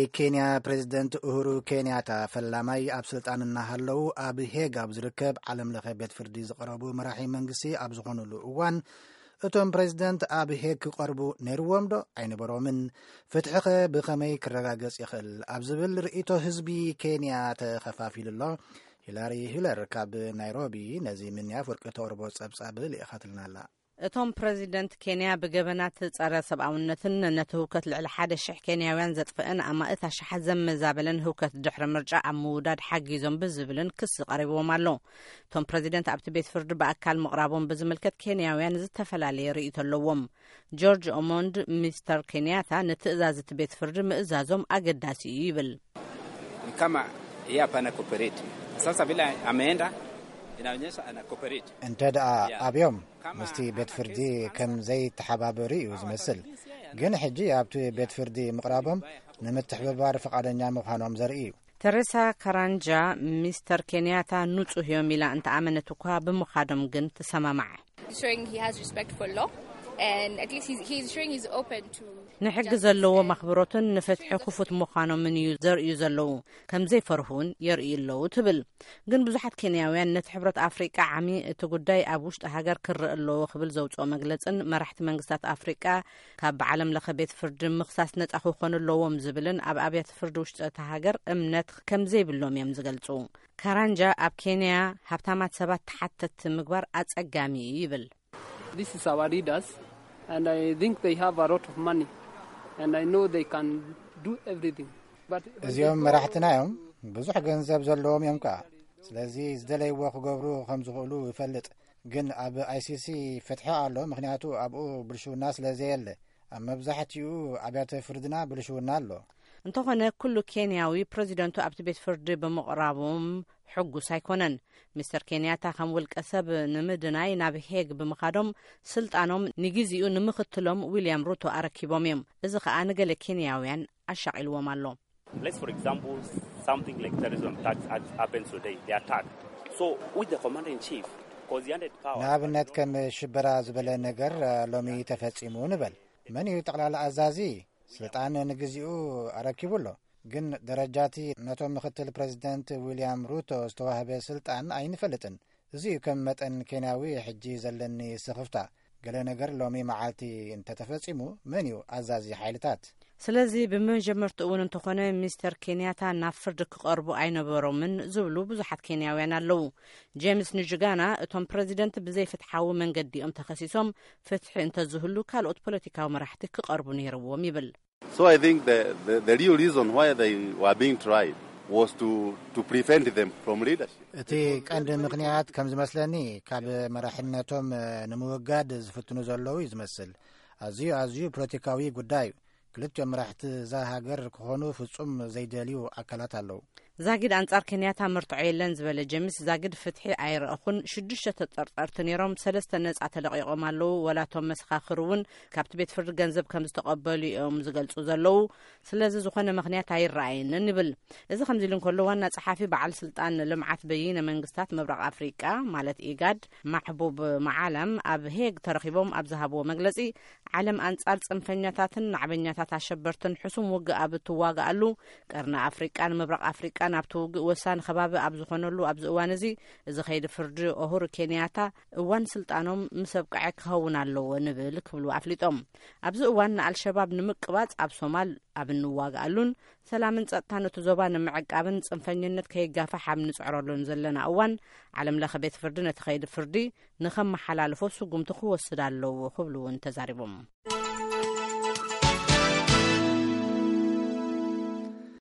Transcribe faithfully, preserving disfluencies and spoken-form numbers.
ኬንያ ፕሬዚደንት ኡሁሩ ኬንያታ ፈላማይ ኣብ ስልጣንና ሃለው ኣብ ሄግ ኣብ ዝርከብ ዓለም ለኸ ቤት ፍርዲ ዝቐረቡ መራሒ መንግስቲ ኣብ ዝኾኑሉ እዋን እቶም ፕሬዚደንት ኣብ ሄግ ክቐርቡ ነይርዎም ዶ ኣይነበሮምን ፍትሕኸ ብኸመይ ክረጋገጽ ይኽእል ኣብ ዝብል ርእይቶ ህዝቢ ኬንያ ተኸፋፊሉ ኣሎ። ሂላሪ ሂለር ካብ ናይሮቢ ነዚ ምንያፍ ወርቂ ተቕርቦ ጸብጻብ ልኢኻትልና ኣላ። እቶም ፕሬዚደንት ኬንያ ብገበናት ጸረ ሰብኣውነትን ነቲ ህውከት ልዕሊ ሓደ ሽሕ ኬንያውያን ዘጥፍአን ኣማእታ ሸሓት ዘመዛበለን ህውከት ድሕሪ ምርጫ ኣብ ምውዳድ ሓጊዞም ብዝብልን ክስ ቀሪቦም ኣሎ። እቶም ፕሬዚደንት ኣብቲ ቤት ፍርዲ ብኣካል ምቕራቦም ብዝምልከት ኬንያውያን ዝተፈላለየ ርእይቶ ኣለዎም። ጆርጅ ኦሞንድ ሚስተር ኬንያታ ንትእዛዝ እቲ ቤት ፍርዲ ምእዛዞም ኣገዳሲ እዩ ይብል። kama yeye hapana cooperate sasa vile ameenda እንተ ደኣ ኣብዮም ምስቲ ቤት ፍርዲ ከም ዘይተሓባበሩ እዩ ዝመስል ግን ሕጂ ኣብቲ ቤት ፍርዲ ምቕራቦም ንምትሕብባር ፈቃደኛ ምዃኖም ዘርኢ እዩ። ተሬሳ ካራንጃ ሚስተር ኬንያታ ንጹህ እዮም ኢላ እንተኣመነት እኳ ብምዃዶም ግን ትሰማማዕ ንሕጊ ዘለዎ ማኽብሮትን ንፍትሒ ክፉት ምዃኖምን እዩ ዘርእዩ ዘለዉ ከም ዘይፈርሁን የርእዩ ኣለዉ ትብል። ግን ብዙሓት ኬንያውያን ነቲ ሕብረት ኣፍሪቃ ዓሚ እቲ ጉዳይ ኣብ ውሽጢ ሃገር ክርአ ኣለዎ ክብል ዘውፅኦ መግለጽን መራሕቲ መንግስታት ኣፍሪቃ ካብ ብዓለም ለኸ ቤት ፍርዲ ምኽሳስ ነጻ ክኾኑ ኣለዎም ዝብልን ኣብ ኣብያተ ፍርዲ ውሽጢ እቲ ሃገር እምነት ከም ዘይብሎም እዮም ዝገልጹ። ካራንጃ ኣብ ኬንያ ሃብታማት ሰባት ተሓተት ምግባር ኣጸጋሚ እዩ ይብል። This is our leaders and I think they have a lot of money and I know they can do everything. But እዚኦም መራሕትናዮም ብዙሕ ገንዘብ ዘለዎም እዮም ከዓ ስለዚ ዝደለይዎ ክገብሩ ከም ዝኽእሉ ይፈልጥ። ግን ኣብ ኣይሲሲ ፍትሒ ኣሎ ምክንያቱ ኣብኡ ብልሽውና ስለዘየለ ኣብ መብዛሕትኡ ኣብያተ ፍርድና ብልሽውና ኣሎ። እንተኾነ ኩሉ ኬንያዊ ፕሬዚደንቱ ኣብቲ ቤት ፍርዲ ብምቕራቦም ሕጉስ ኣይኮነን። ሚስተር ኬንያታ ከም ውልቀ ሰብ ንምድናይ ናብ ሄግ ብምኻዶም ስልጣኖም ንግዚኡ ንምኽትሎም ዊልያም ሩቶ ኣረኪቦም እዮም። እዚ ከዓ ንገለ ኬንያውያን ኣሻቒልዎም ኣሎ። Let's for example something like terrorism attacks happens today they attack so with the commander in chief because he had power ንኣብነት ከም ሽበራ ዝበለ ነገር ሎሚ ተፈጺሙ ንበል መን እዩ ጠቕላላ ኣዛዚ ስልጣን ንግዚኡ ኣረኪቡሎ ግን ደረጃቲ ነቶም ምክትል ፕሬዚደንት ዊልያም ሩቶ ዝተዋህበ ስልጣን ኣይንፈልጥን። እዚ ከም መጠን ኬንያዊ ሕጂ ዘለኒ ስኽፍታ ገለ ነገር ሎሚ መዓልቲ እንተተፈጺሙ መን እዩ ኣዛዚ ሓይልታት። ስለዚ ብመጀመርቱ እውን እንተኾነ ሚስተር ኬንያታ ናብ ፍርዲ ክቐርቡ ኣይነበሮምን ዝብሉ ብዙሓት ኬንያውያን ኣለዉ። ጄምስ ንጅጋና እቶም ፕሬዚደንት ብዘይ ፍትሓዊ መንገዲ እዮም ተኸሲሶም ፍትሒ እንተዝህሉ ካልኦት ፖለቲካዊ መራሕቲ ክቐርቡ ነይርዎም ይብል። So I think the, the, the real reason why they were being tried was to, to prevent them from leadership. እቲ ቀንዲ ምክንያት ከም ዝመስለኒ ካብ መራሕነቶም ንምውጋድ ዝፍትኑ ዘለዉ እዩ ዝመስል። ኣዝዩ ኣዝዩ ፖለቲካዊ ጉዳይ ክልቲኦም መራሕቲ እዛ ሃገር ክኾኑ ፍጹም ዘይደልዩ ኣካላት ኣለዉ። ዛጊድ አንጻር ኬንያታ ምርትዖ የለን ዝበለ ጀምስ ዛጊድ ፍትሒ ኣይረአኹን ሽዱሽተ ተጠርጠርቲ ነይሮም ሰለስተ ነጻ ተለቂቖም ኣለዉ ወላቶም መስኻኽር እውን ካብቲ ቤት ፍርዲ ገንዘብ ከም ዝተቐበሉ እዮም ዝገልጹ ዘለዉ ስለዚ ዝኾነ ምክንያት ኣይረኣየንን ይብል። እዚ ከምዚ ኢሉ እንከሎ ዋና ጸሓፊ በዓል ስልጣን ልምዓት በይነ መንግስታት ምብራቕ ኣፍሪቃ ማለት ኢጋድ ማሕቡብ መዓለም ኣብ ሄግ ተረኺቦም ኣብ ዝሃብዎ መግለጺ ዓለም አንጻር ጽንፈኛታትን ናዕበኛታት ኣሸበርትን ሕሱም ውግእ ኣብ እትዋግኣሉ ቀርና ኣፍሪቃን ምብራቕ ኣፍሪቃ ናብቲ ውግእ ወሳኒ ከባቢ ኣብ ዝኾነሉ ኣብዚ እዋን እዚ እዚ ከይዲ ፍርዲ ኡሁሩ ኬንያታ እዋን ስልጣኖም ምስ ኣብቅዐ ክኸውን ኣለዎ ንብል ክብሉ ኣፍሊጦም። ኣብዚ እዋን ንኣልሸባብ ንምቅባጽ ኣብ ሶማል ኣብ እንዋግኣሉን ሰላምን ጸጥታን ነቲ ዞባ ንምዕቃብን ጽንፈኝነት ከይጋፋሕ ኣብ ንጽዕረሉን ዘለና እዋን ዓለም ለኸ ቤት ፍርዲ ነቲ ከይዲ ፍርዲ ንኸመሓላልፎ ስጉምቲ ክወስድ ኣለዎ ክብሉ እውን ተዛሪቦም።